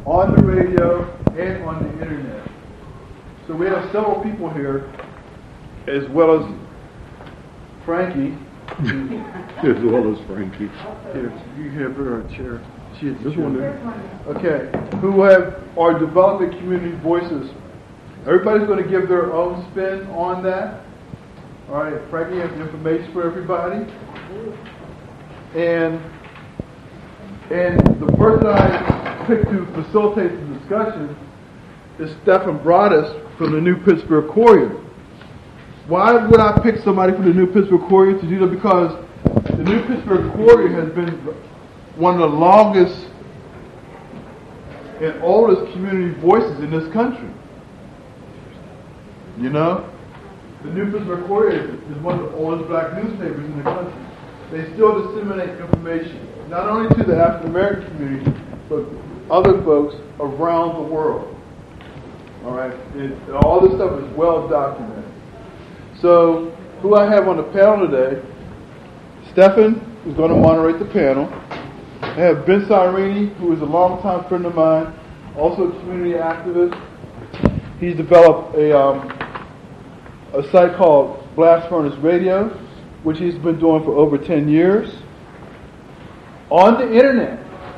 on the radio, and on the internet. So we have several people here, as well as Frankie. As well as Frankie. Here, you have her chair. This one there. Okay, who are developing community voices. Everybody's going to give their own spin on that. All right, Frankie has information for everybody. And the person I picked to facilitate the discussion is Stephan Broadus from the New Pittsburgh Courier. Why would I pick somebody from the New Pittsburgh Courier to do that? Because the New Pittsburgh Courier has been one of the longest and oldest community voices in this country. You know? The New Pittsburgh Courier is one of the oldest black newspapers in the country. They still disseminate information, not only to the African American community, but other folks around the world. All right? All this stuff is well documented. So, who I have on the panel today, Stephan, who's going to moderate the panel. I have Ben Sirini, who is a longtime friend of mine, also a community activist. He's developed a site called Blast Furnace Radio, which he's been doing for over 10 years. On the internet.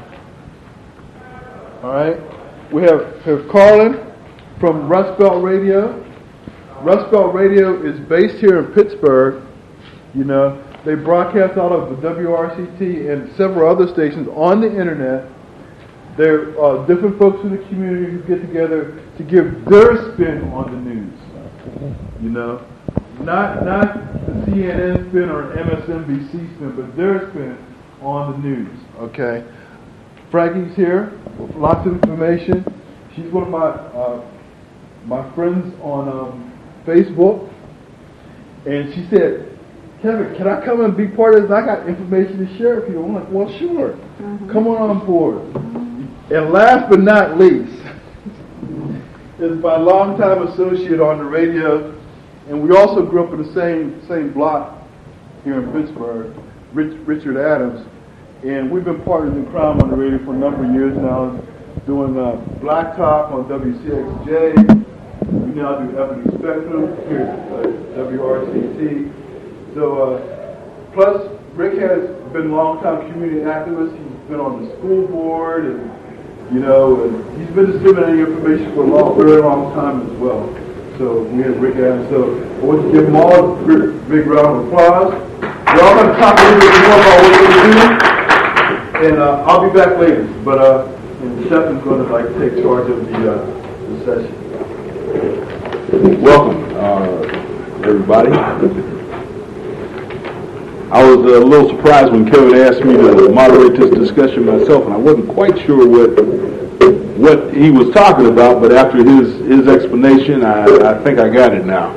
All right. We have Carlin from Rust Belt Radio. Rust Belt Radio is based here in Pittsburgh. You know, they broadcast out of the WRCT and several other stations on the internet. There are different folks in the community who get together to give their spin on the news. You know, not the CNN spin or MSNBC spin, but their spin on the news. Okay. Frankie's here with lots of information. She's one of my friends on Facebook, and she said, "Kevin, can I come and be part of this? I got information to share with you." I'm like, "Well, sure. Come on board." And last but not least is my longtime associate on the radio, and we also grew up in the same block here in Pittsburgh, Richard Adams, and we've been partners in crime on the radio for a number of years now, doing Black Talk on WCXJ. We now do Ebony Spectrum here at WRCT. So, plus Rick has been a long-time community activist. He's been on the school board, and and he's been disseminating information for a very long time as well. So we have Rick Adams. So I want to give them all a big round of applause. We're all going to talk a little bit more about what we're doing, and I'll be back later. But Stephan's going to take charge of the session. Welcome, everybody. I was a little surprised when Kevin asked me to moderate this discussion myself, and I wasn't quite sure what he was talking about, but after his explanation, I think I got it now.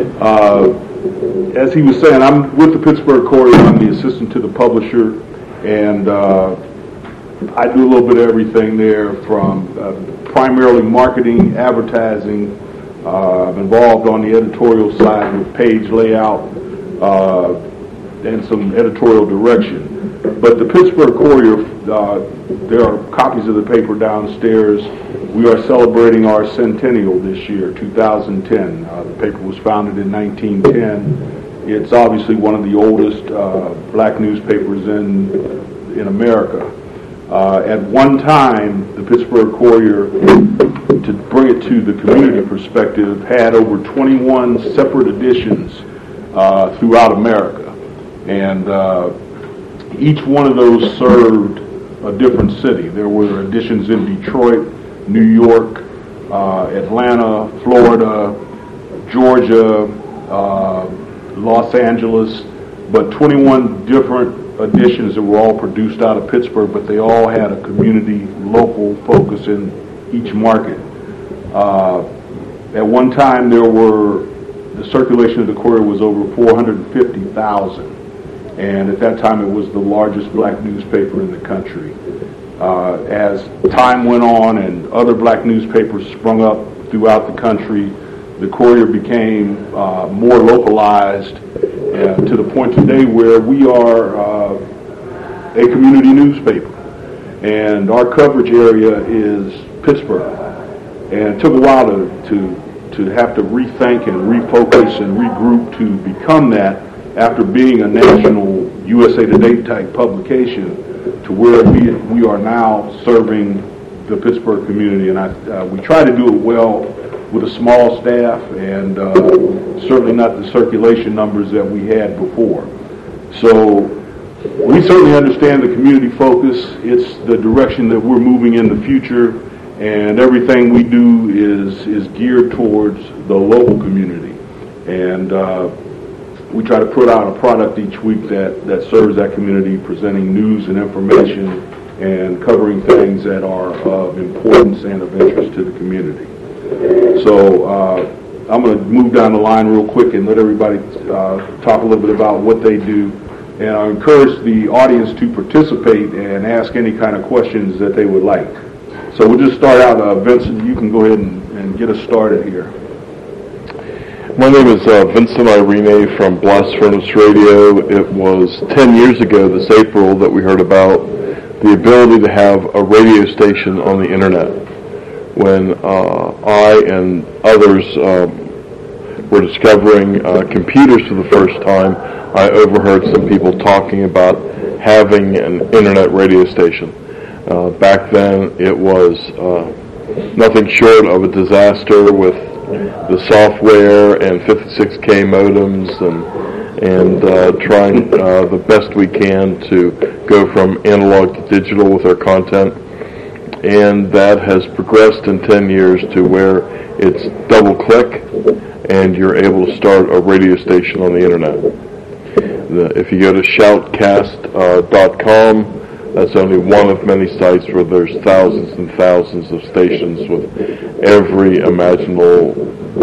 As he was saying, I'm with the Pittsburgh Courier. I'm the assistant to the publisher, and I do a little bit of everything there, from primarily marketing, advertising. I'm involved on the editorial side with page layout and some editorial direction. But the Pittsburgh Courier, there are copies of the paper downstairs. We are celebrating our centennial this year, 2010. The paper was founded in 1910. It's obviously one of the oldest black newspapers in America. At one time, the Pittsburgh Courier, to bring it to the community perspective, had over 21 separate editions throughout America. And each one of those served a different city. There were editions in Detroit, New York, Atlanta, Florida, Georgia, Los Angeles, but 21 different editions that were all produced out of Pittsburgh, but they all had a community, local focus in each market. At one time, the circulation of the Courier was over 450,000, and at that time it was the largest black newspaper in the country. As time went on and other black newspapers sprung up throughout the country, the Courier became more localized to the point today where we are a community newspaper. And our coverage area is Pittsburgh. And it took a while to have to rethink and refocus and regroup to become that after being a national USA Today type publication to where we are now serving the Pittsburgh community. And we try to do it well with a small staff and certainly not the circulation numbers that we had before. So we certainly understand the community focus. It's the direction that we're moving in the future. And everything we do is geared towards the local community. And we try to put out a product each week that serves that community, presenting news and information and covering things that are of importance and of interest to the community. So I'm going to move down the line real quick and let everybody talk a little bit about what they do. And I encourage the audience to participate and ask any kind of questions that they would like. So we'll just start out. Vincent, you can go ahead and get us started here. My name is Vincent Irene from Blast Furnace Radio. It was 10 years ago this April that we heard about the ability to have a radio station on the internet. When I and others were discovering computers for the first time, I overheard some people talking about having an internet radio station. Back then, it was nothing short of a disaster with the software and 56K modems and trying the best we can to go from analog to digital with our content. And that has progressed in 10 years to where it's double-click and you're able to start a radio station on the internet. If you go to shoutcast.com, that's only one of many sites where there's thousands and thousands of stations with every imaginable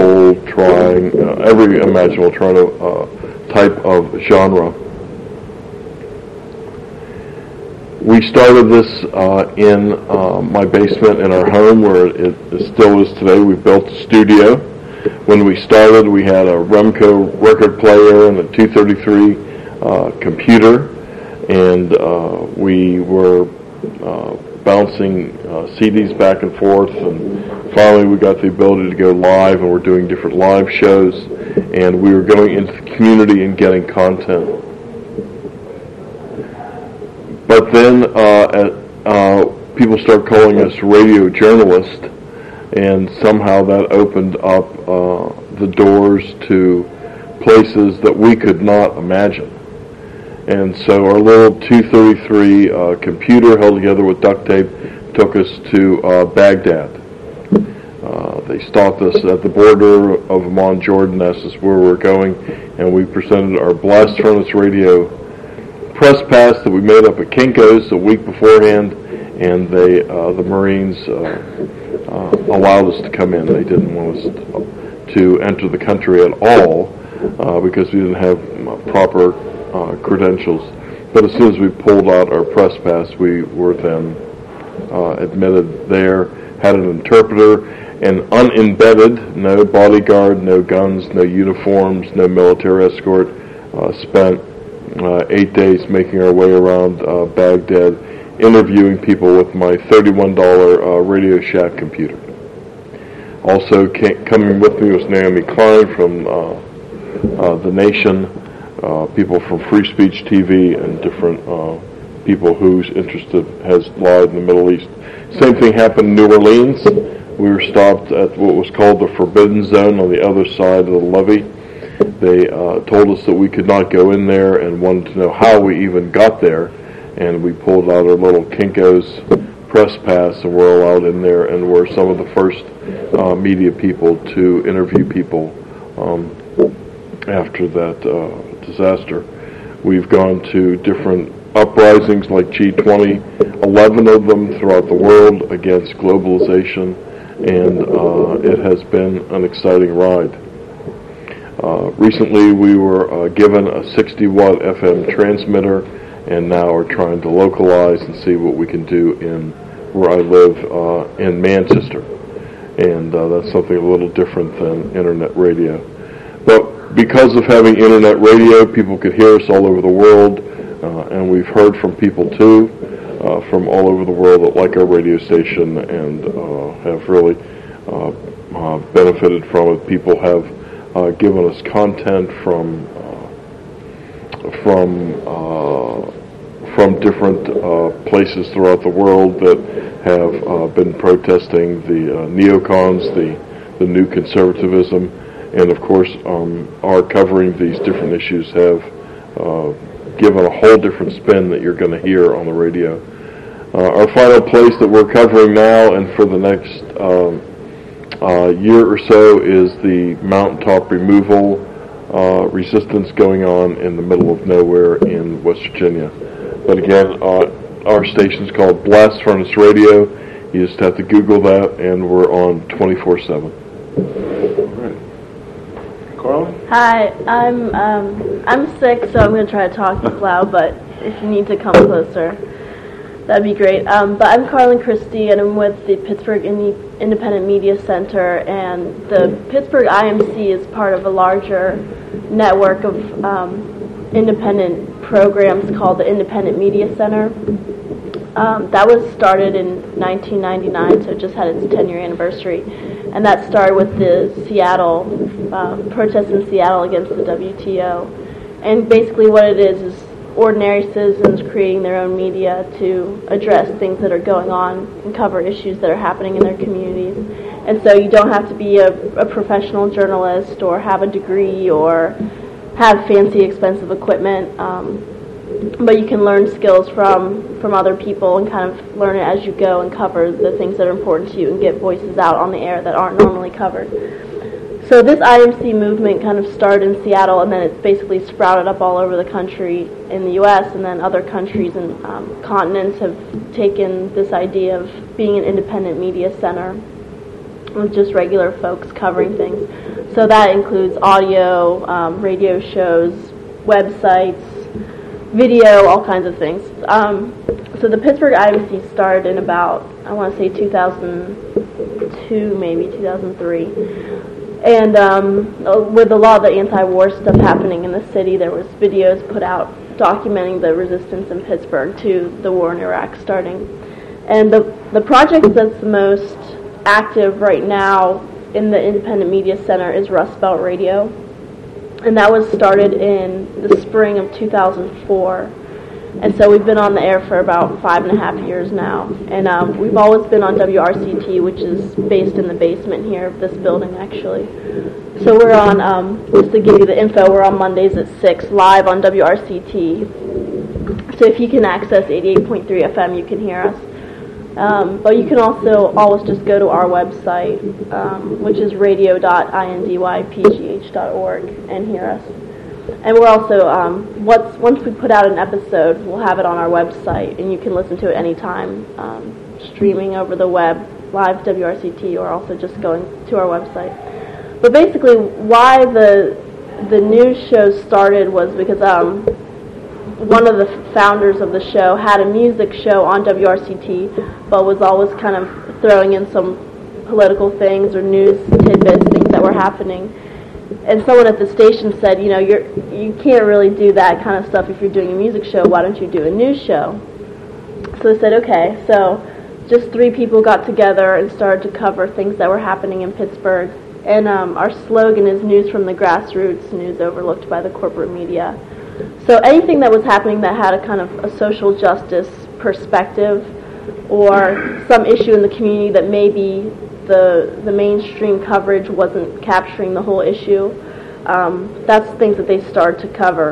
type of genre. We started this in my basement in our home, where it still is today. We built a studio. When we started, we had a Remco record player and a 233 computer. And we were bouncing CDs back and forth, and finally we got the ability to go live, and we're doing different live shows, and we were going into the community and getting content. But then people started calling us radio journalists, and somehow that opened up the doors to places that we could not imagine. And so our little 233 computer held together with duct tape took us to Baghdad. They stopped us at the border of Amman, Jordan, asked us where we were going, and we presented our Blast Furnace Radio press pass that we made up at Kinko's a week beforehand, and the Marines allowed us to come in. They didn't want us to enter the country at all because we didn't have proper credentials. But as soon as we pulled out our press pass, we were then admitted there, had an interpreter, and unembedded, no bodyguard, no guns, no uniforms, no military escort, spent 8 days making our way around Baghdad, interviewing people with my $31 Radio Shack computer. Also coming with me was Naomi Klein from The Nation, people from Free Speech TV, and different people whose interest has lied in the Middle East. Same thing happened in New Orleans. We were stopped at what was called the Forbidden Zone on the other side of the levee. They told us that we could not go in there and wanted to know how we even got there. And we pulled out our little Kinko's press pass and were allowed in there, and were some of the first media people to interview people after that disaster. We've gone to different uprisings like G20, 11 of them throughout the world against globalization, and it has been an exciting ride. Recently we were given a 60-watt FM transmitter, and now we're trying to localize and see what we can do in where I live in Manchester. And that's something a little different than internet radio. But because of having internet radio, people could hear us all over the world, and we've heard from people too. from all over the world that like our radio station and have really benefited from it. People have given us content from different places throughout the world that have been protesting the neocons, the new conservatism, and of course our covering these different issues have given a whole different spin that you're going to hear on the radio. Our final place that we're covering now and for the next year or so is the mountaintop removal resistance going on in the middle of nowhere in West Virginia. But again, our station's called Blast Furnace Radio. You just have to Google that, and we're on 24/7. Carly? Hi, I'm sick, so I'm going to try to talk loud, but if you need to come closer, that'd be great. But I'm Carlin Christie, and I'm with the Pittsburgh Independent Media Center, and the Pittsburgh IMC is part of a larger network of independent programs called the Independent Media Center. That was started in 1999, so it just had its 10-year anniversary. And that started with the Seattle, protests in Seattle against the WTO. And basically what it is ordinary citizens creating their own media to address things that are going on and cover issues that are happening in their communities. And so you don't have to be a professional journalist or have a degree or have fancy, expensive equipment. But you can learn skills from other people and kind of learn it as you go and cover the things that are important to you and get voices out on the air that aren't normally covered. So this IMC movement kind of started in Seattle, and then it's basically sprouted up all over the country in the U.S., and then other countries and continents have taken this idea of being an independent media center with just regular folks covering things. So that includes audio, radio shows, websites, video, all kinds of things. So the Pittsburgh IMC started in about, I want to say 2002, maybe 2003. And with a lot of the anti-war stuff happening in the city, there was videos put out documenting the resistance in Pittsburgh to the war in Iraq starting. And the project that's the most active right now in the Independent Media Center is Rust Belt Radio. And that was started in the spring of 2004. And so we've been on the air for about 5.5 years now. And we've always been on WRCT, which is based in the basement here of this building, actually. So we're on, just to give you the info, we're on Mondays at 6, live on WRCT. So if you can access 88.3 FM, you can hear us. But you can also always just go to our website, which is radio.indypgh.org, and hear us. And we're also, once we put out an episode, we'll have it on our website, and you can listen to it anytime, streaming over the web, live WRCT, or also just going to our website. But basically, why the news show started was because one of the founders of the show had a music show on WRCT, but was always kind of throwing in some political things or news tidbits, things that were happening. And someone at the station said, you know, you can't really do that kind of stuff if you're doing a music show. Why don't you do a news show? So they said, okay. So just 3 people got together and started to cover things that were happening in Pittsburgh. And our slogan is news from the grassroots, news overlooked by the corporate media. So anything that was happening that had a kind of a social justice perspective or some issue in the community that maybe the mainstream coverage wasn't capturing the whole issue, that's things that they started to cover.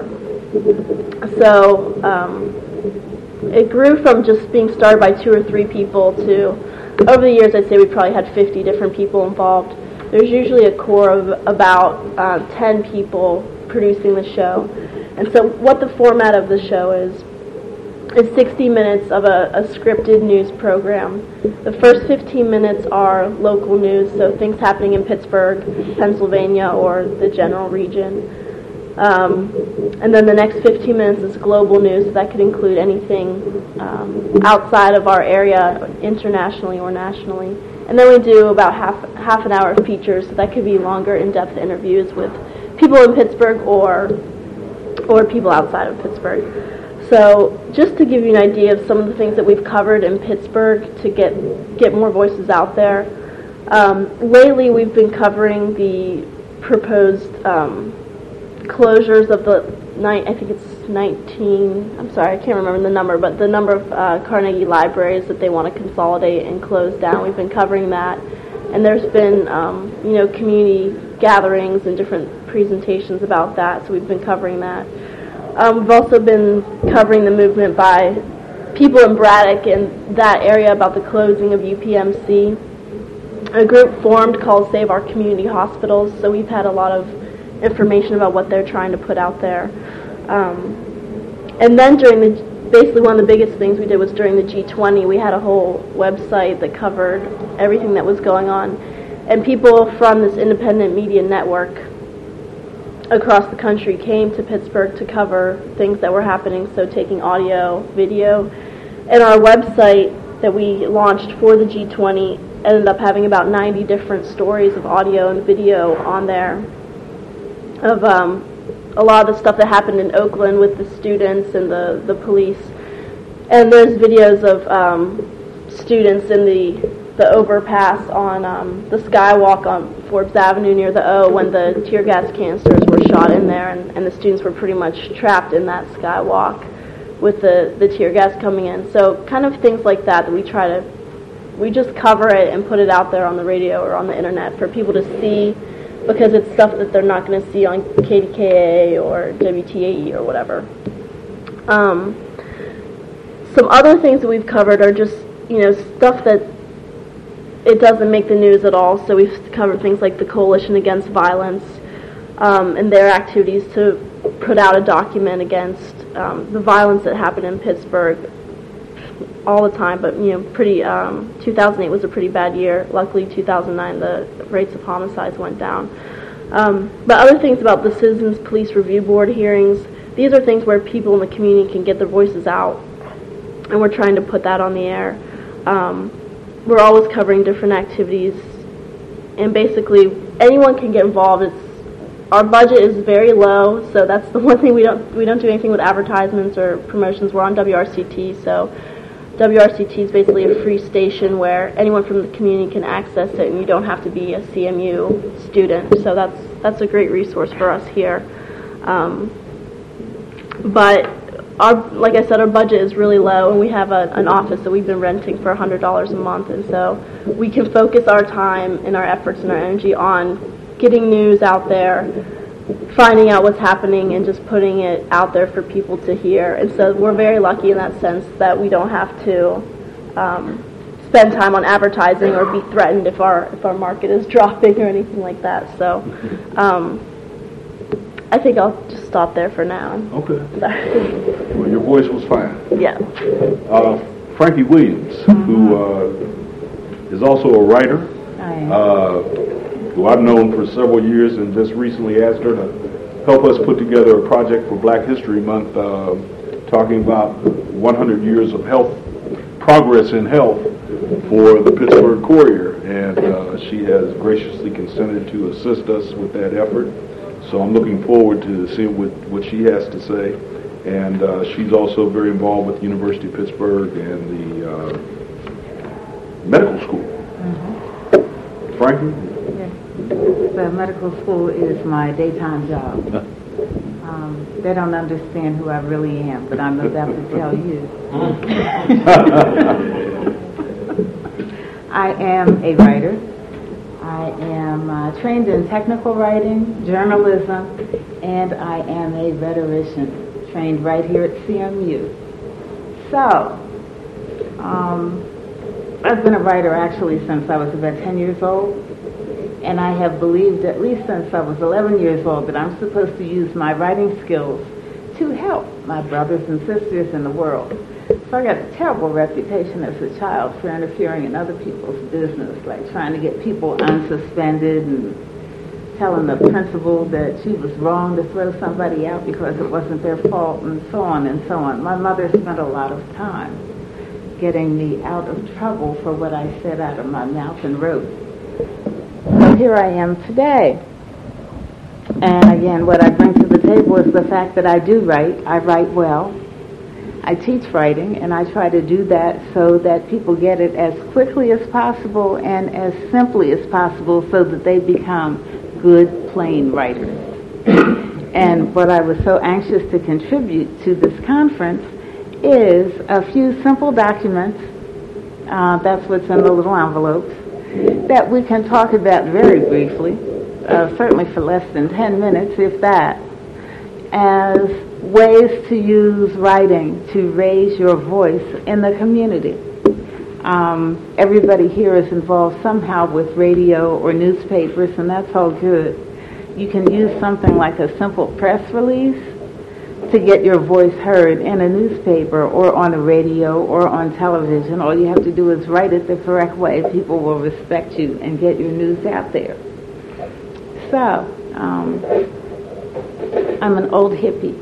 So it grew from just being started by 2 or 3 people to, over the years, I'd say we probably had 50 different people involved. There's usually a core of about 10 people producing the show. And so what the format of the show is 60 minutes of a scripted news program. The first 15 minutes are local news, so things happening in Pittsburgh, Pennsylvania, or the general region. And then the next 15 minutes is global news, so that could include anything outside of our area, internationally or nationally. And then we do about half an hour of features, so that could be longer, in-depth interviews with people in Pittsburgh or people outside of Pittsburgh. So just to give you an idea of some of the things that we've covered in Pittsburgh to get more voices out there, lately we've been covering the proposed closures of I think it's 19, I'm sorry, I can't remember the number, but the number of Carnegie libraries that they want to consolidate and close down. We've been covering that. And there's been, community gatherings and different presentations about that, so we've been covering that. We've also been covering the movement by people in Braddock and that area about the closing of UPMC. A group formed called Save Our Community Hospitals, so we've had a lot of information about what they're trying to put out there. And then basically one of the biggest things we did was during the G20, we had a whole website that covered everything that was going on. And people from this independent media network across the country came to Pittsburgh to cover things that were happening, so taking audio, video. And our website that we launched for the G20 ended up having about 90 different stories of audio and video on there of a lot of the stuff that happened in Oakland with the students and the police. And there's videos of students in the overpass on the skywalk on Forbes Avenue near the O when the tear gas canisters were shot in there, and the students were pretty much trapped in that skywalk with the tear gas coming in. So kind of things like that we just cover it and put it out there on the radio or on the internet for people to see, because it's stuff that they're not going to see on KDKA or WTAE or whatever. Some other things that we've covered are just, stuff that it doesn't make the news at all. So we've covered things like the Coalition Against Violence and their activities to put out a document against the violence that happened in Pittsburgh all the time. But 2008 was a pretty bad year. Luckily, 2009 the rates of homicides went down. But other things about the Citizens Police Review Board hearings, these are things where people in the community can get their voices out, and we're trying to put that on the air. We're always covering different activities, and basically anyone can get involved. Our budget is very low, so that's the one thing we don't do anything with advertisements or promotions. We're on WRCT, so WRCT is basically a free station where anyone from the community can access it, and you don't have to be a CMU student. So that's a great resource for us here. But like I said, our budget is really low, and we have an office that we've been renting for $100 a month, and so we can focus our time and our efforts and our energy on getting news out there, finding out what's happening, and just putting it out there for people to hear. And so we're very lucky in that sense that we don't have to spend time on advertising or be threatened if our market is dropping or anything like that. So I think I'll just stop there for now. Okay. Well, your voice was fine. Yeah. Frankie Williams, who is also a writer, who I've known for several years, and just recently asked her to help us put together a project for Black History Month, talking about 100 years of health, progress in health for the Pittsburgh Courier, and she has graciously consented to assist us with that effort. So I'm looking forward to seeing what she has to say. And she's also very involved with the University of Pittsburgh and the medical school. Mm-hmm. Frankie? Yes. The medical school is my daytime job. They don't understand who I really am, but I'm about to tell you. I am a writer. I am trained in technical writing, journalism, and I am a rhetorician trained right here at CMU. So, I've been a writer actually since I was about 10 years old, and I have believed at least since I was 11 years old that I'm supposed to use my writing skills to help my brothers and sisters in the world. So I got a terrible reputation as a child for interfering in other people's business, like trying to get people unsuspended and telling the principal that she was wrong to throw somebody out because it wasn't their fault, and so on and so on. My mother spent a lot of time getting me out of trouble for what I said out of my mouth and wrote. So here I am today. And again, what I bring to the table is the fact that I do write. I write well. I teach writing, and I try to do that so that people get it as quickly as possible and as simply as possible so that they become good, plain writers. And what I was so anxious to contribute to this conference is a few simple documents, that's what's in the little envelopes, that we can talk about very briefly, certainly for less than 10 minutes, if that, as ways to use writing to raise your voice in the community. Everybody here is involved somehow with radio or newspapers, and that's all good. You can use something like a simple press release to get your voice heard in a newspaper or on a radio or on television. All you have to do is write it the correct way. People will respect you and get your news out there. So, I'm an old hippie,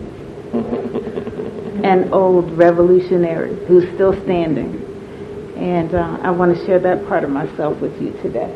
an old revolutionary who's still standing. And I want to share that part of myself with you today.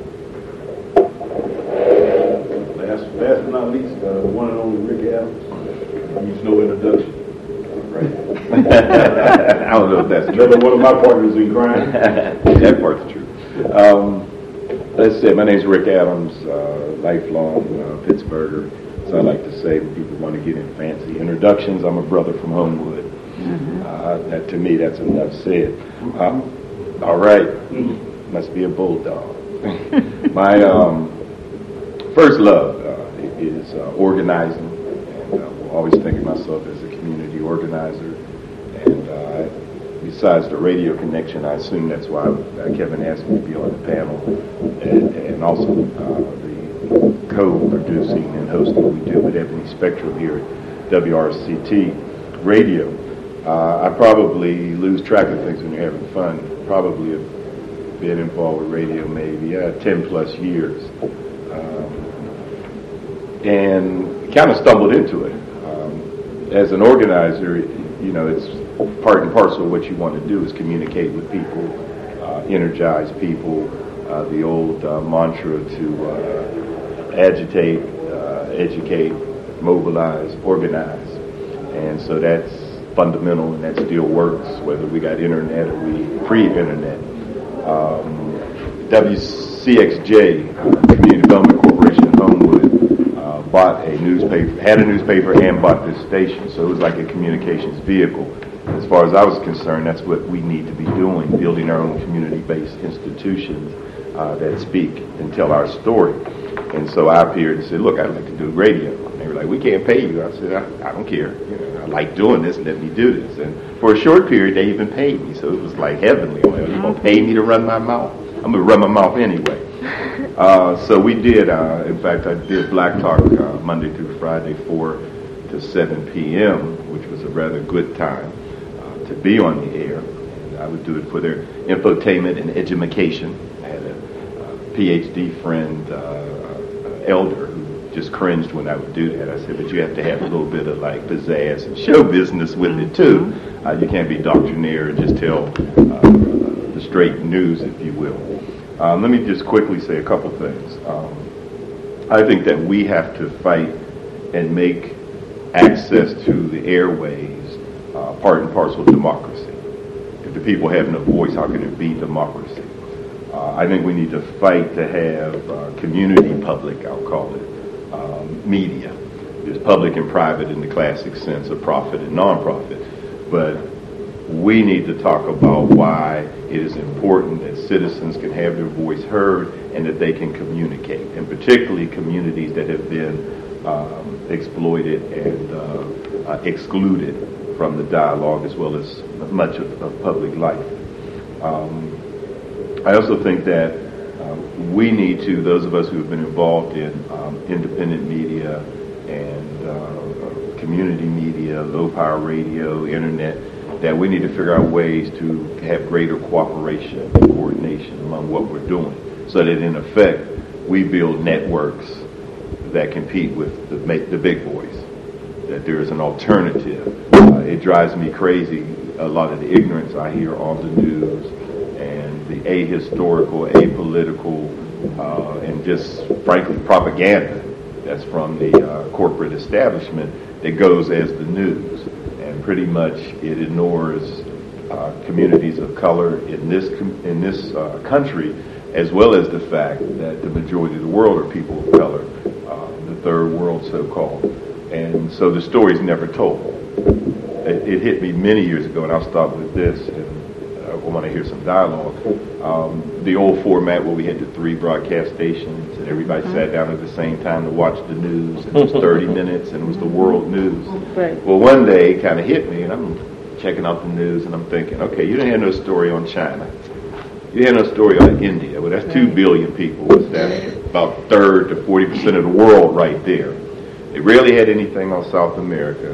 Last but not least, the one and only Rick Adams. Needs no introduction. Right. I don't know if that's true. Another one of my partners in crime. That part's true. Let's say, my name's Rick Adams, lifelong Pittsburgher. So I like to say when people want to get in fancy introductions, I'm a brother from Homewood. That, to me, that's enough said. All right. Must be a bulldog. My first love is organizing. And I always think of myself as a community organizer. And besides the radio connection, I assume that's why Kevin asked me to be on the panel. And also the co-producing and hosting we do with Ebony Spectrum here at WRCT Radio. I probably lose track of things when you're having fun. Probably have been involved with radio maybe 10 plus years. And kind of stumbled into it. As an organizer, you know, it's part and parcel of what you want to do is communicate with people, energize people, the old mantra to agitate, educate, mobilize, organize. And so that's fundamental, and that still works, whether we got internet or we pre-internet. WCXJ, Community Development Corporation in Homewood, had a newspaper and bought this station, so it was like a communications vehicle. As far as I was concerned, that's what we need to be doing, building our own community-based institutions that speak and tell our story. And so I appeared and said, look, I'd like to do radio. And they were like, we can't pay you. I said, I don't care. You know, I like doing this, let me do this. And for a short period, they even paid me, so it was like heavenly. Well, you're going to pay me to run my mouth? I'm going to run my mouth anyway. So we did, in fact, I did Black Talk Monday through Friday, 4 to 7 p.m., which was a rather good time to be on the air. And I would do it for their infotainment and edumacation. I had a PhD friend, Elder, who just cringed when I would do that. I said, but you have to have a little bit of like pizzazz and show business with it too. You can't be doctrinaire and just tell the straight news, if you will. Let me just quickly say a couple things. I think that we have to fight and make access to the airways part and parcel of democracy. If the people have no voice, how can it be democracy? I think we need to fight to have community public, I'll call it, media. There's public and private in the classic sense of profit and non-profit. But we need to talk about why it is important that citizens can have their voice heard and that they can communicate, and particularly communities that have been exploited and excluded from the dialogue as well as much of public life. I also think that we need to, those of us who have been involved in independent media and community media, low-power radio, internet, that we need to figure out ways to have greater cooperation and coordination among what we're doing, so that in effect we build networks that compete with the big boys, that there is an alternative. It drives me crazy, a lot of the ignorance I hear on the news and the ahistorical, apolitical, and just frankly propaganda that's from the corporate establishment that goes as the news. And and pretty much it ignores communities of color in this country, as well as the fact that the majority of the world are people of color, the third world so-called. And so the story's never told. It hit me many years ago, and I'll start with this, and I want to hear some dialogue. The old format where we had the 3 broadcast stations, and everybody sat down at the same time to watch the news, and it was 30 minutes, and it was the world news. Right. Well, one day it kind of hit me, and I'm checking out the news, and I'm thinking, okay, you didn't hear no story on China. You didn't hear no story on India. Well, that's 2 billion people. That's about a third to 40% of the world right there. They rarely had anything on South America.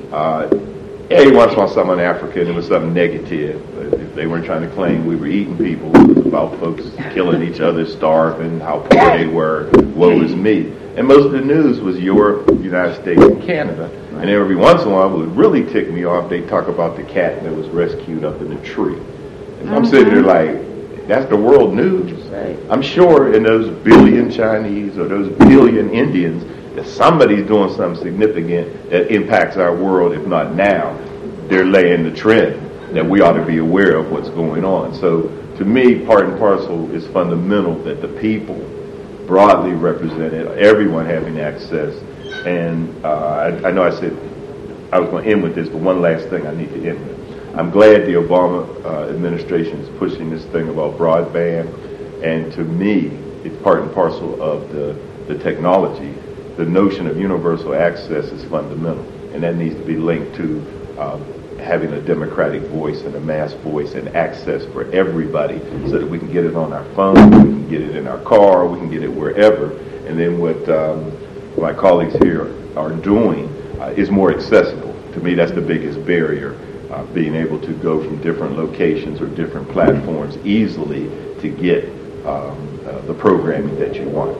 Every once in a while something on Africa, and it was something negative. But if they weren't trying to claim we were eating people, it was about folks killing each other, starving, how poor they were, woe is me. And most of the news was Europe, United States, and Canada. And every once in a while, it would really tick me off, they talk about the cat that was rescued up in the tree. And I'm sitting there like, that's the world news. Right. I'm sure in those billion Chinese or those billion Indians that somebody's doing something significant that impacts our world, if not now, they're laying the trend that we ought to be aware of what's going on. So to me, part and parcel is fundamental that the people broadly represented, everyone having access. And I know I said I was going to end with this, but one last thing I need to end with. I'm glad the Obama administration is pushing this thing about broadband, and to me, it's part and parcel of the technology. The notion of universal access is fundamental, and that needs to be linked to having a democratic voice and a mass voice and access for everybody, so that we can get it on our phone, we can get it in our car, we can get it wherever. And then what my colleagues here are doing is more accessible. To me, that's the biggest barrier. Being able to go from different locations or different platforms easily to get the programming that you want.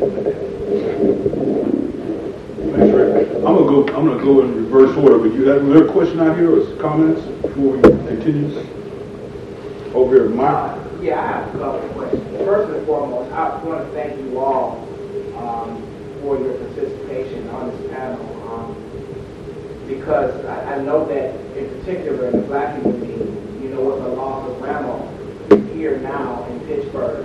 Thanks, Rick. I'm gonna go in reverse order. But was there a question out here or comments before we continue? Over here, Mike. Yeah, I have a couple of questions. First and foremost, I want to thank you all for your participation on this panel. Because I know that in particular in the black community, you know, with the loss of Ramo here now in Pittsburgh,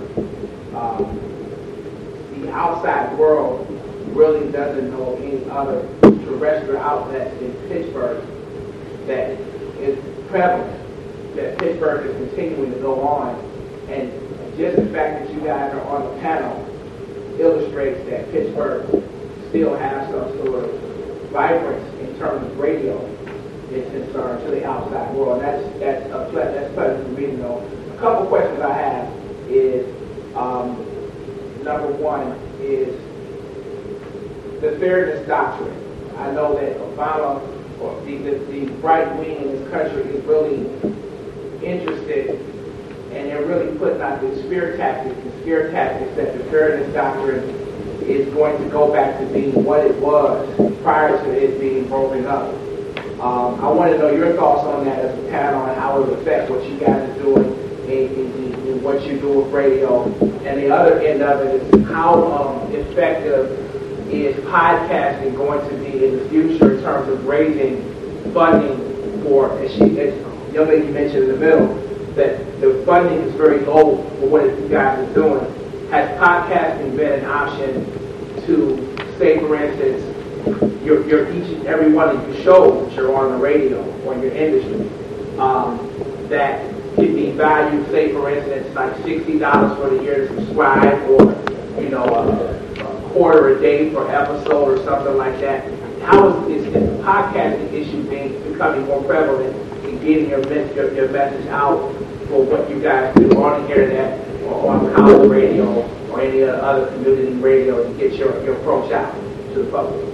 the outside world really doesn't know any other terrestrial outlets in Pittsburgh that is prevalent, that Pittsburgh is continuing to go on. And just the fact that you guys are on the panel illustrates that Pittsburgh still has some sort of vibrance in terms of radio is concerned to the outside world. That's pleasant for me to know. A couple questions I have is, number one is the fairness doctrine. I know that Obama, or the right wing in this country, is really interested, and they're really putting out the scare tactics that the fairness doctrine is going to go back to being what it was prior to it being broken up. I want to know your thoughts on that as a panel and how it will affect what you guys are doing in what you do with radio. And the other end of it is how effective is podcasting going to be in the future in terms of raising funding for, as young lady mentioned in the middle, that the funding is very low for what you guys are doing. Has podcasting been an option to, say, for instance, your each and every one of your shows that you're on the radio or in your industry that could be valued, say, for instance, like $60 for the year to subscribe, or a quarter a day per episode or something like that? How is the podcasting issue becoming more prevalent in getting your message out for what you guys do on the internet or on college radio or any other community radio to get your approach out to the public?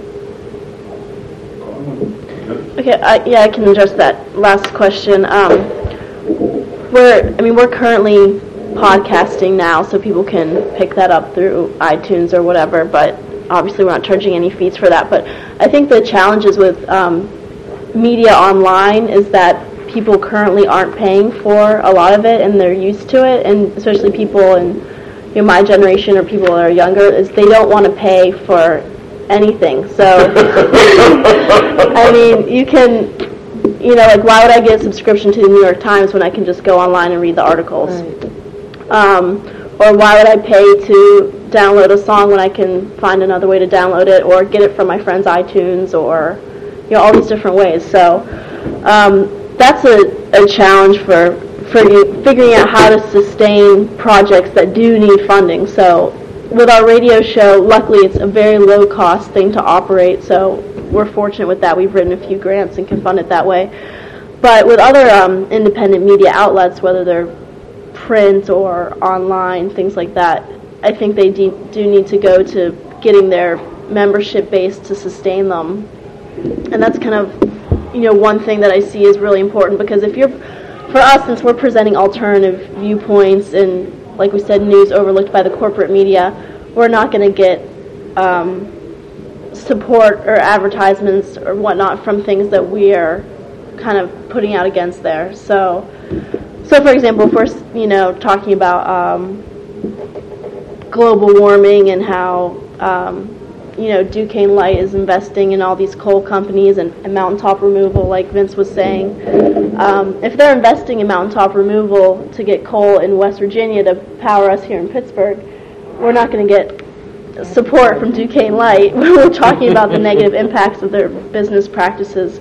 Okay, I can address that last question. We're currently podcasting now, so people can pick that up through iTunes or whatever, but obviously we're not charging any fees for that. But I think the challenges with media online is that people currently aren't paying for a lot of it, and they're used to it, and especially people in my generation or people that are younger, is they don't want to pay for anything. So, I mean, you can like why would I get a subscription to the New York Times when I can just go online and read the articles? Or why would I pay to download a song when I can find another way to download it or get it from my friend's iTunes or, all these different ways. So that's a challenge for figuring out how to sustain projects that do need funding. So with our radio show, luckily it's a very low-cost thing to operate, so we're fortunate with that. We've written a few grants and can fund it that way. But with other independent media outlets, whether they're print or online, things like that, I think they do need to go to getting their membership base to sustain them. And that's kind of, one thing that I see is really important, because for us, since we're presenting alternative viewpoints and, like we said, news overlooked by the corporate media, we're not going to get support or advertisements or whatnot from things that we are kind of putting out against there. So for example, if we're talking about global warming and how Duquesne Light is investing in all these coal companies and mountaintop removal, like Vince was saying, if they're investing in mountaintop removal to get coal in West Virginia to power us here in Pittsburgh, we're not going to get support from Duquesne Light when we're talking about the negative impacts of their business practices.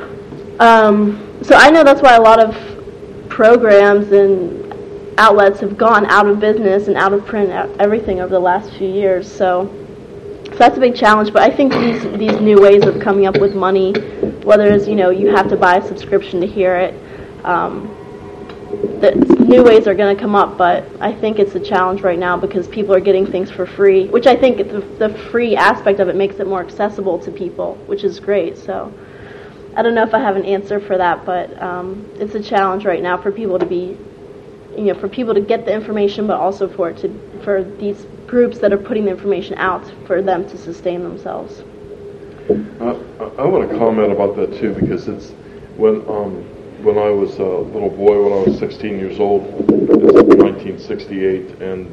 So I know that's why a lot of programs and outlets have gone out of business and out of print, everything over the last few years. So that's a big challenge. But I think these new ways of coming up with money, whether it's you have to buy a subscription to hear it, the new ways are going to come up. But I think it's a challenge right now because people are getting things for free, which I think the free aspect of it makes it more accessible to people, which is great. So I don't know if I have an answer for that, but it's a challenge right now for people to be, for people to get the information, but also for these groups that are putting the information out, for them to sustain themselves. I want to comment about that too, because it's when I was a little boy, when I was 16 years old, it's 1968, and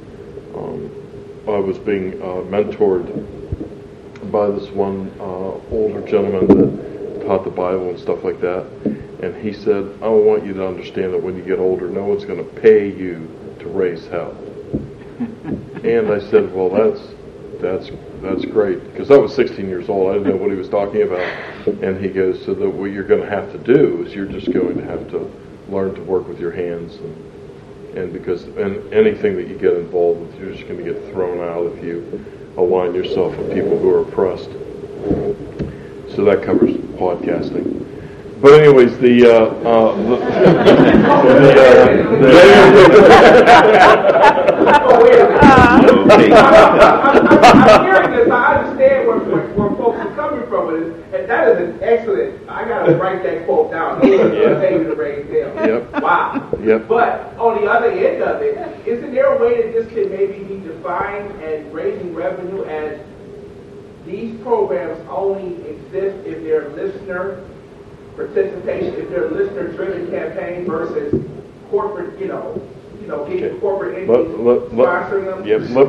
I was being mentored by this one older gentleman that taught the Bible and stuff like that, and he said, I want you to understand that when you get older, no one's going to pay you to raise hell. And I said, well, that's great, because I was 16 years old. I didn't know what he was talking about. And he goes, so that what you're going to have to do is you're just going to have to learn to work with your hands, and anything that you get involved with, you're just going to get thrown out if you align yourself with people who are oppressed. So that covers podcasting. But anyways, I'm hearing this. I understand where folks are coming from with it, and that is an excellent. I gotta write that quote down. No one's gonna pay you to raise them. Yep. Wow. Yep. But on the other end of it, isn't there a way that this can maybe be defined as raising revenue, as these programs only exist if they're listener participation, if they're listener-driven campaign versus corporate, getting corporate entities sponsoring them? Yes. Let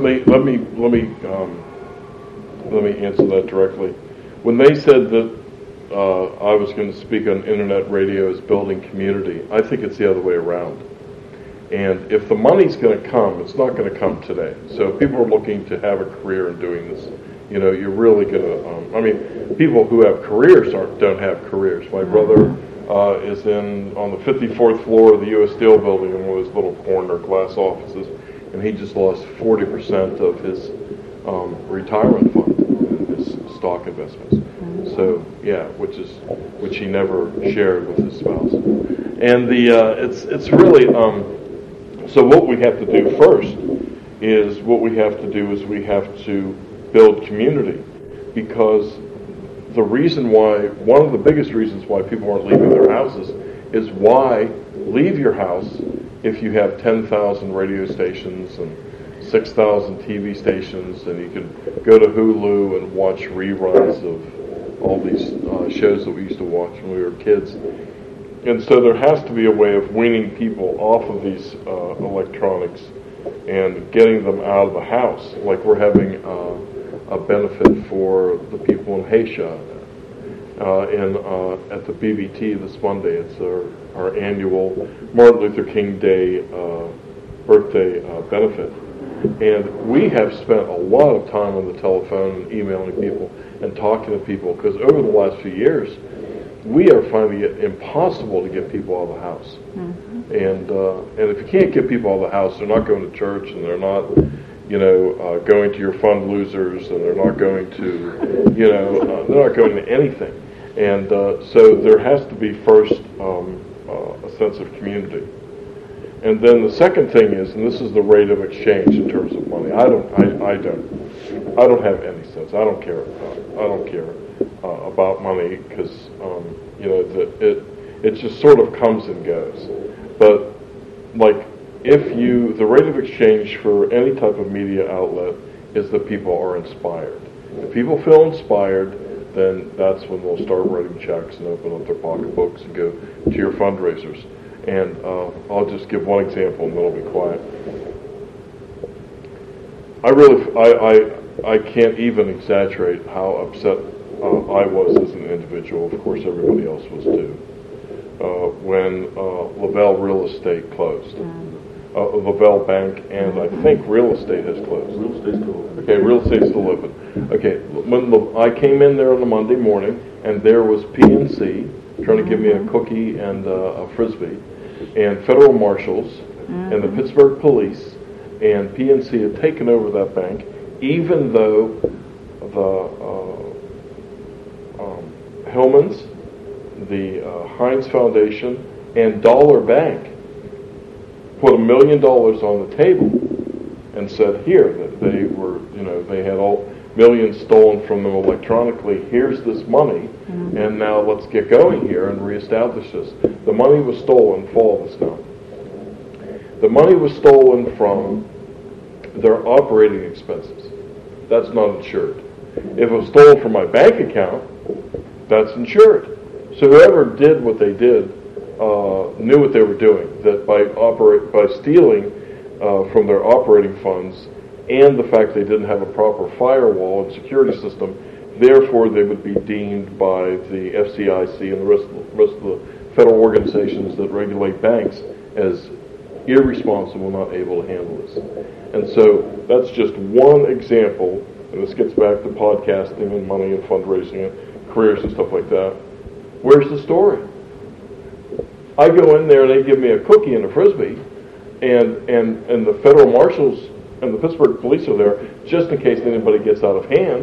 me answer that directly. When they said that I was going to speak on internet radio as building community, I think it's the other way around. And if the money's going to come, it's not going to come today. So if people are looking to have a career in doing this, you're really going to, people who have careers don't have careers. My brother is on the 54th floor of the U.S. Steel building in one of those little corner glass offices, and he just lost 40% of his retirement fund, his stock investments. So, yeah, which he never shared with his spouse. And it's really, so what we have to do first is we have to build community, because one of the biggest reasons why people aren't leaving their houses is why leave your house if you have 10,000 radio stations and 6,000 TV stations, and you can go to Hulu and watch reruns of all these shows that we used to watch when we were kids. And so there has to be a way of weaning people off of these electronics and getting them out of the house, like we're having a benefit for the people in Haitian. at the BBT this Monday. It's our annual Martin Luther King Day birthday benefit. And we have spent a lot of time on the telephone and emailing people and talking to people, because over the last few years, we are finding it impossible to get people out of the house. Mm-hmm. And if you can't get people out of the house, they're not going to church, and they're not, going to your fund losers, and they're not going to, they're not going to anything. And so there has to be first a sense of community. And then the second thing is, and this is the rate of exchange in terms of money. I don't have any sense. I don't care about money, because it just sort of comes and goes. But like, the rate of exchange for any type of media outlet is that people are inspired. If people feel inspired, then that's when they'll start writing checks and open up their pocketbooks and go to your fundraisers. And I'll just give one example, and then I'll be quiet. I can't even exaggerate how upset I was as an individual. Of course, everybody else was too. When Lavelle Real Estate closed. Lavelle Bank, and I think Real Estate has closed. Real estate's still open. Okay, Real Estate's still open. Okay, when I came in there on a Monday morning, and there was PNC trying to give me a cookie and a Frisbee, and federal marshals, and the Pittsburgh police, and PNC had taken over that bank, even though the Hillmans, the Heinz Foundation, and Dollar Bank put $1 million on the table and said, here, that they were, they had all millions stolen from them electronically. Here's this money, and now let's get going here and reestablish this. The money was stolen. Follow this now. The money was stolen from their operating expenses. That's not insured. If it was stolen from my bank account, that's insured. So whoever did what they did knew what they were doing. That by stealing from their operating funds, and the fact they didn't have a proper firewall and security system, therefore they would be deemed by the FCIC and the rest of the federal organizations that regulate banks as irresponsible, not able to handle this. And so that's just one example, and this gets back to podcasting and money and fundraising and careers and stuff like that. Where's the story? I go in there and they give me a cookie and a Frisbee, and the federal marshals and the Pittsburgh police are there just in case anybody gets out of hand.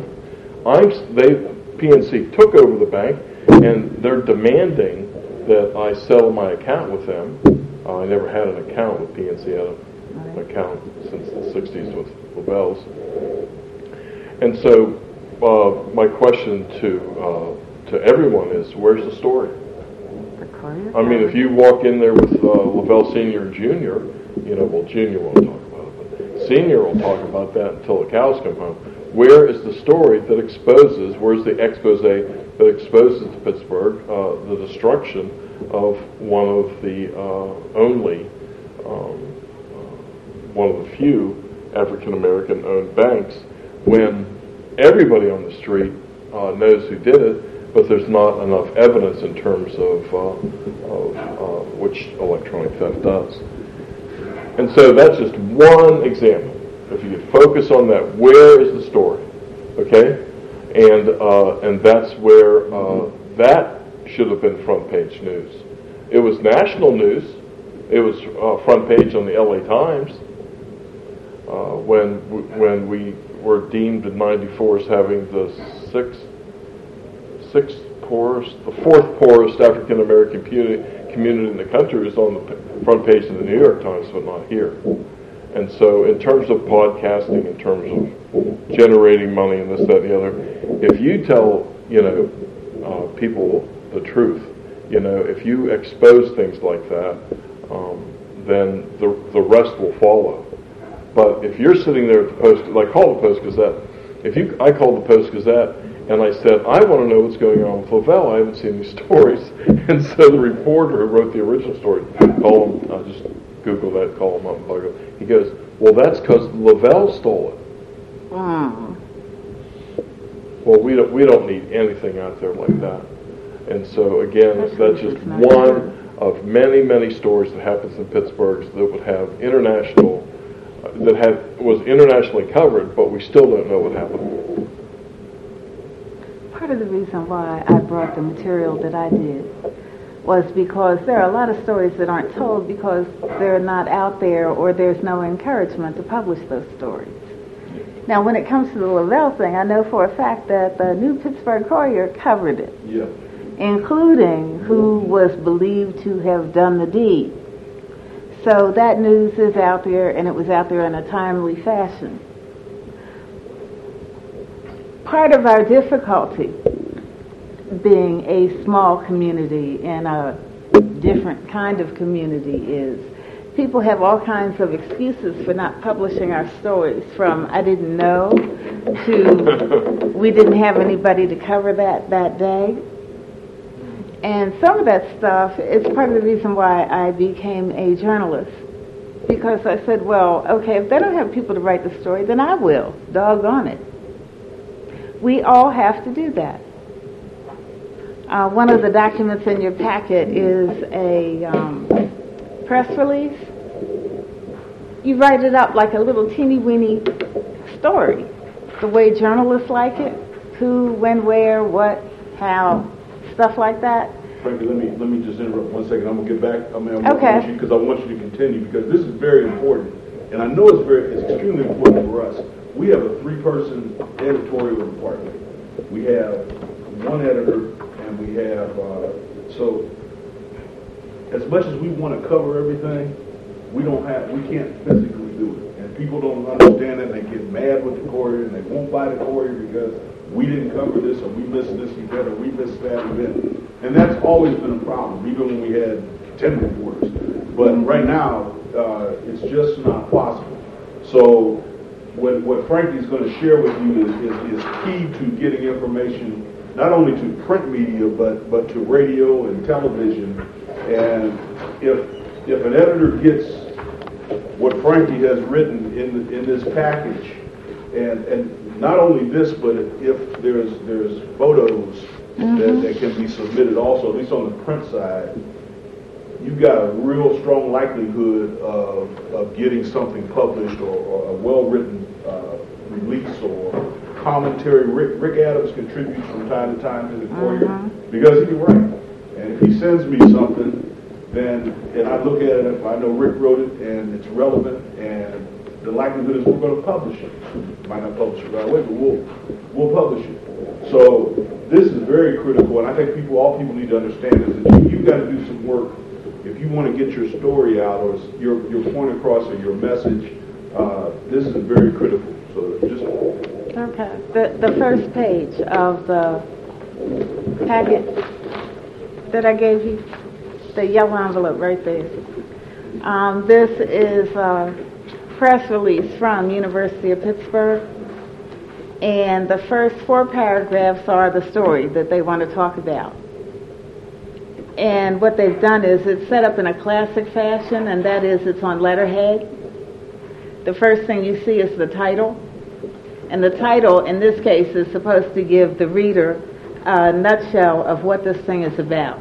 PNC took over the bank, and they're demanding that I settle my account with them. I never had an account with PNC. I had an account since the 60s with Lavelle's. And so my question to everyone is, where's the story? I mean, if you walk in there with Lavelle Senior and Junior, Junior won't talk about it, but Senior will talk about that until the cows come home. Where is the story that exposes, where's the expose that exposes to Pittsburgh the destruction of one of the one of the few African-American owned banks, when everybody on the street knows who did it, but there's not enough evidence in terms of which electronic theft does. And so that's just one example. If you could focus on that, where is the story? Okay? And that's where that should have been front page news. It was national news. It was front page on the LA Times when we were deemed in '94 as having the fourth poorest African American community in the country. Is on the front page of the New York Times, but not here. And so, in terms of podcasting, in terms of generating money and this, that, and the other, if you tell people the truth, if you expose things like that, then the rest will follow. But if you're sitting there at the Post, like call the Post-Gazette. I called the Post-Gazette and I said, I want to know what's going on with Lavelle. I haven't seen these stories. And so the reporter who wrote the original story, call him, I'll just Google that, call him up and bug him. He goes, well, that's because Lavelle stole it. Well, we don't need anything out there like that. And so again, that's just one of many, many stories that happens in Pittsburgh that would have international, was internationally covered, but we still don't know what happened. Part of the reason why I brought the material that I did was because there are a lot of stories that aren't told because they're not out there or there's no encouragement to publish those stories. Now, when it comes to the Lavelle thing, I know for a fact that the New Pittsburgh Courier covered it, including who was believed to have done the deed. So that news is out there, and it was out there in a timely fashion. Part of our difficulty being a small community and a different kind of community is people have all kinds of excuses for not publishing our stories, from I didn't know to we didn't have anybody to cover that day. And some of that stuff is part of the reason why I became a journalist. Because I said, well, okay, if they don't have people to write the story, then I will. Doggone it. We all have to do that. One of the documents in your packet is a press release. You write it up like a little teeny-weeny story, the way journalists like it, who, when, where, what, how, stuff like that. Frankie, let me just interrupt 1 second. I'm gonna get back. Okay. Because I want you to continue, because this is very important, and I know it's extremely important for us. We have a 3-person editorial department. We have 1 editor, and we have so as much as we want to cover everything, we can't physically do it, and people don't understand it. They get mad with the Courier, and they won't buy the Courier because we didn't cover this, or we missed this event, or we missed that event. And that's always been a problem, even when we had 10 reporters. But right now, it's just not possible. So what Frankie's going to share with you is key to getting information, not only to print media, but to radio and television. And if an editor gets what Frankie has written in this package, and not only this, but if there's photos that can be submitted also, at least on the print side, you've got a real strong likelihood of getting something published or a well-written release or commentary. Rick Adams contributes from time to time to the Courier because he can write. And if he sends me something, and I look at it, if I know Rick wrote it and it's relevant, and the likelihood is we're going to publish it. Might not publish it right away, but we'll publish it. So this is very critical, and I think all people need to understand is that you've got to do some work if you want to get your story out or your point across or your message. This is very critical. So just okay. The first page of the packet that I gave you, the yellow envelope right there. This is a press release from University of Pittsburgh, and the first 4 paragraphs are the story that they want to talk about. And what they've done is it's set up in a classic fashion, and that is it's on letterhead. The first thing you see is the title, and the title in this case is supposed to give the reader a nutshell of what this thing is about.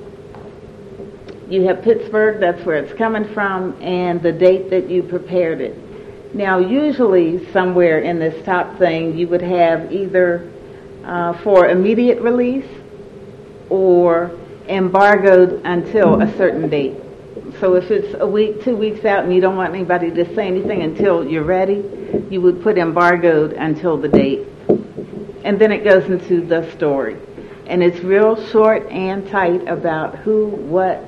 You have Pittsburgh, that's where it's coming from, and the date that you prepared it. Now, usually somewhere in this top thing, you would have either for immediate release or embargoed until a certain date. So if it's a week, 2 weeks out, and you don't want anybody to say anything until you're ready, you would put embargoed until the date. And then it goes into the story. And it's real short and tight about who, what,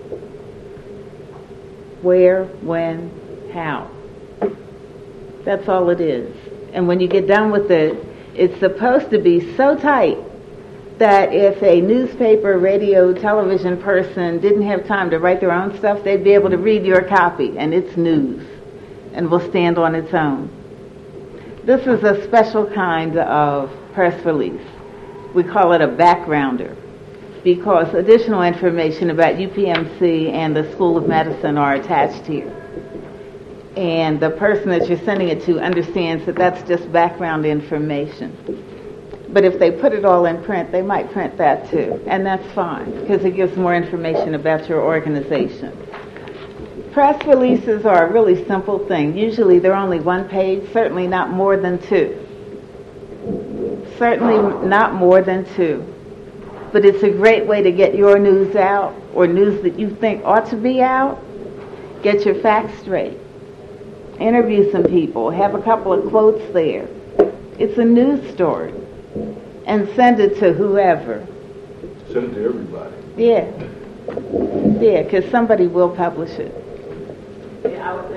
where, when, how. That's all it is. And when you get done with it, it's supposed to be so tight that if a newspaper, radio, television person didn't have time to write their own stuff, they'd be able to read your copy, and it's news, and will stand on its own. This is a special kind of press release. We call it a backgrounder, because additional information about UPMC and the School of Medicine are attached here. And the person that you're sending it to understands that that's just background information. But if they put it all in print, they might print that too. And that's fine, because it gives more information about your organization. Press releases are a really simple thing. Usually they're only one page, certainly not more than two. Certainly not more than two. But it's a great way to get your news out, or news that you think ought to be out. Get your facts straight. Interview some people. Have a couple of quotes there. It's a news story. And send it to whoever. Send it to everybody. Yeah. Yeah, because somebody will publish it. Yeah, I was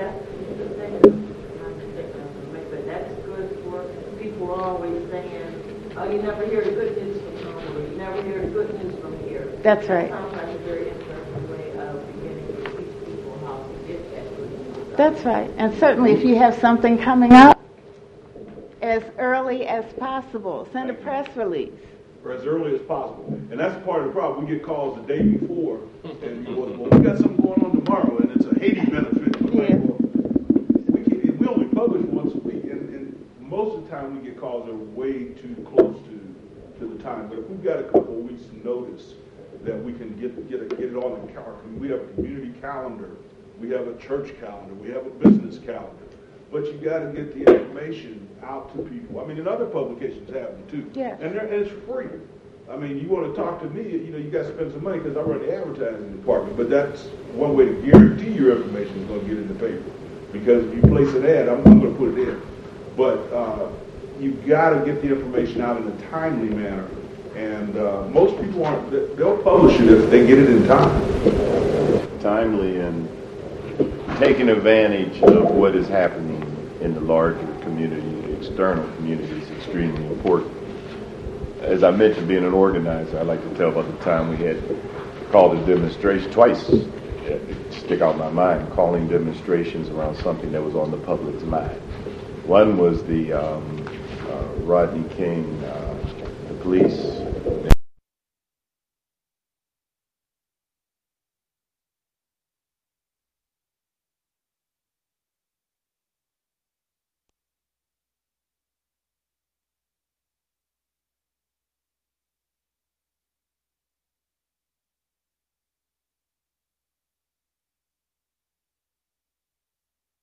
but that's good for people are always saying, oh, you never hear the good news from home, or you never hear the good news from here. That's right. That sounds like a very interesting way of beginning to teach people how to get that good news. That's right. And certainly if you have something coming up, as early as possible, send a press release. Or as early as possible. And that's part of the problem. We get calls the day before, and you go, well, we got something going on tomorrow, and it's a Haiti benefit. Yeah. Well, we only publish once a week, and most of the time we get calls that are way too close to the time. But if we've got a couple of weeks' notice that we can get it on the calendar, we have a community calendar, we have a church calendar, we have a business calendar. But you got to get the information out to people. I mean, and other publications have them too. Yes. And it's free. I mean, you want to talk to me, you got to spend some money because I run the advertising department. But that's one way to guarantee your information is going to get in the paper. Because if you place an ad, I'm going to put it in. But you've got to get the information out in a timely manner. And most people they'll publish it if they get it in time. Timely and taking advantage of what is happening in the larger community, external community, is extremely important. As I mentioned, being an organizer, I like to tell about the time we had called a demonstration twice. It stick out in my mind, calling demonstrations around something that was on the public's mind. One was the Rodney King, the police